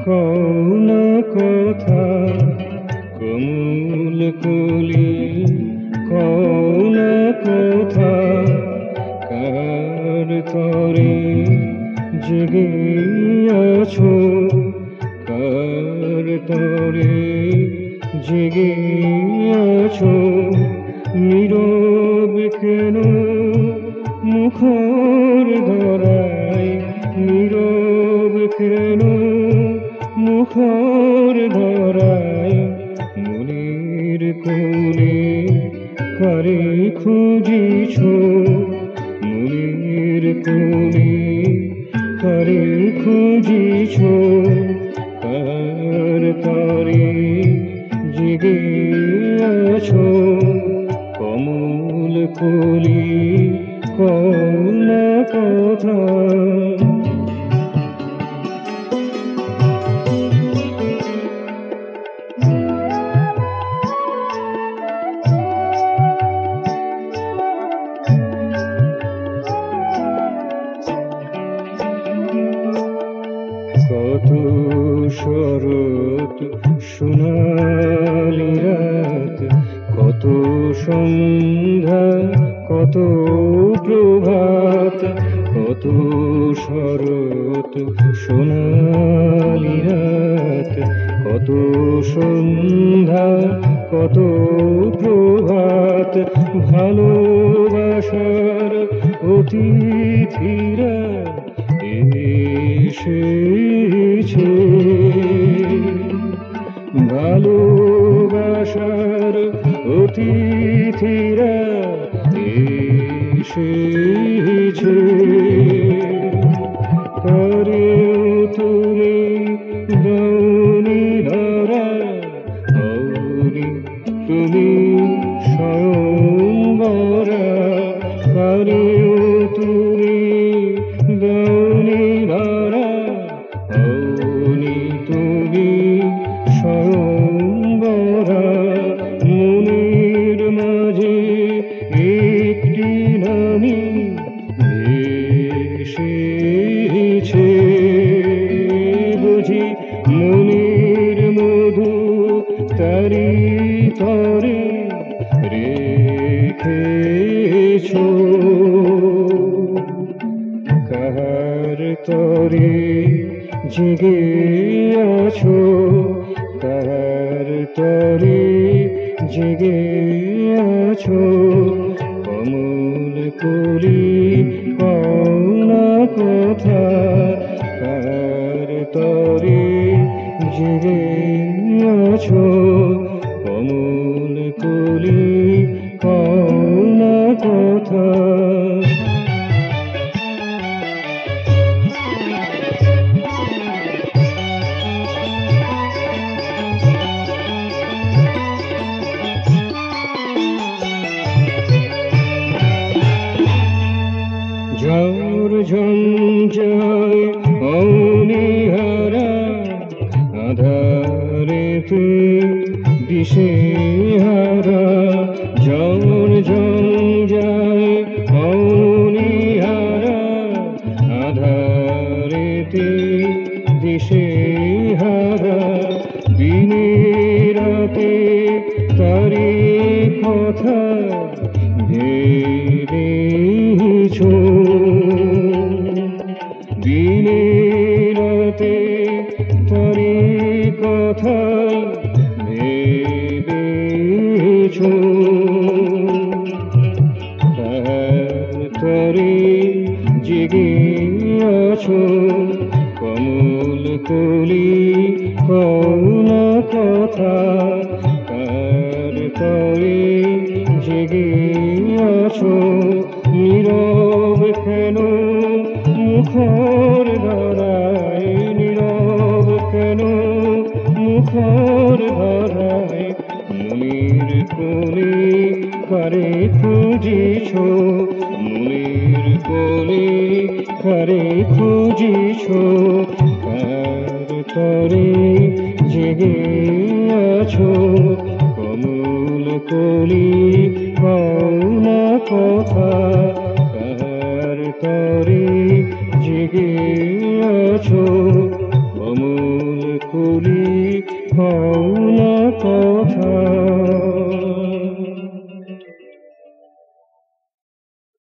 কোন কথা কমল কলি কোন কথা কার তরে জেগে আছো কার তরে জেগে আছো নীরব কেন মুখর ধরায় নীরব কেন মুখর ধরায় মনের কোলে কারে খুঁজিছ মনের কোলে কারে খুঁজিছ কার তরে জেগে আছো কমল কলি কোন কথা কত শরৎ সোনালি রাত কত সন্ধ্যা কত প্রভাত কত শরৎ সোনালি রাত কত সন্ধ্যা কত প্রভাত ভালোবাসার অতিথিরা এসেছে ভালোবাসার অতিথিরা এসেছে করে তুমি দৌনি ধরা হওনি তুমি স্বয়ংবরা করে তুমি দৌনি ধরা হওনি তুমি স্বয়ংবরা মনের মাঝে একটি নামী এসেছে বুঝি মনের মধু তারি তরে রেখেছ কার তরে জেগে আছো কার তরে জেগে আছো কমল কলি কোন কথা কার তরে জেগে আছো কমল কলি কোন কথা ঝড় ঝঞ্ঝায় অনিহারা আধারেতে দিশেহারা ঝড় ঝঞ্ঝায় অনিহারা আধারেতে দিশেহারা দিনে রাতে তারি কথা ভেবেছ দিনে রাতে তারি কথা ভেবেছ তারে জেগে আছো কমল কলি কোন কথা কার তরে জেগে আছো নীরব কেন মুখর ধরায় নীরব কেন মুখর ধরায় মনের কোলে কারে খুঁজিছ মনের কোলে কারে খুঁজিছ কার তরে জেগে